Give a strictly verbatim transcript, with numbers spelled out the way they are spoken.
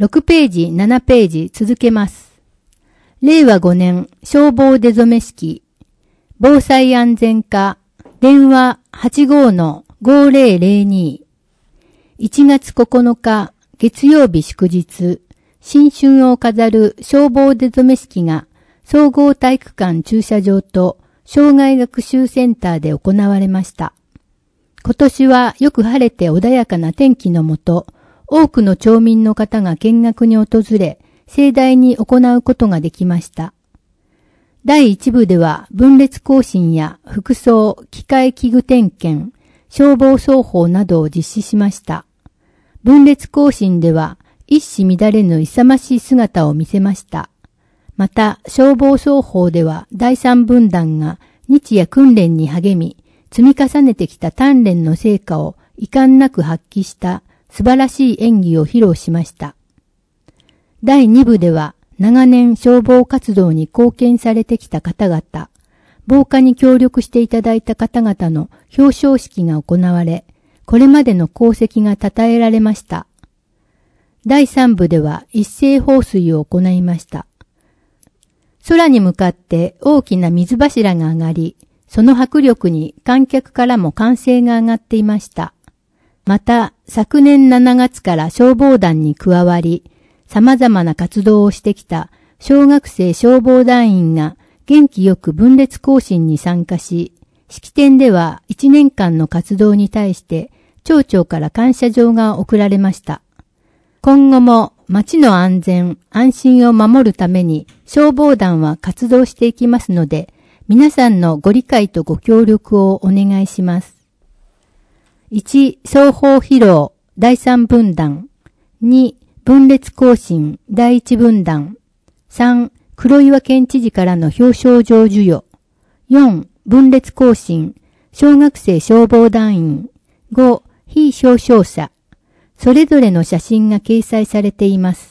ろくページ、ななページ続けます。れいわごねん消防出初め式、防災安全課、電話 はちごーのごーぜろぜろに、いちがつここのか月曜日祝日、新春を飾る消防出初め式が総合体育館駐車場と障害学習センターで行われました。今年はよく晴れて穏やかな天気のもと、多くの町民の方が見学に訪れ、盛大に行うことができました。だいいち部では分列行進や服装、機械器具点検、消防操法などを実施しました。分列行進では一糸乱れぬ勇ましい姿を見せました。また、消防操法ではだいさん分団が日夜訓練に励み、積み重ねてきた鍛錬の成果を遺憾なく発揮した素晴らしい演技を披露しました。だいに部では長年消防活動に貢献されてきた方々、防火に協力していただいた方々の表彰式が行われ、これまでの功績が称えられました。だいさん部では一斉放水を行いました。空に向かって大きな水柱が上がり、その迫力に観客からも歓声が上がっていました。また、昨年しちがつから消防団に加わり、様々な活動をしてきた小学生消防団員が元気よく分列行進に参加し、式典ではいちねんかんの活動に対して町長から感謝状が贈られました。今後も町の安全・安心を守るために消防団は活動していきますので、皆さんのご理解とご協力をお願いします。いち. 双方披露だいさん分団。に. 分列行進だいいち分団。さん. 黒岩県知事からの表彰状授与。よん. 分列行進小学生消防団員。ご. 非表彰者。それぞれの写真が掲載されています。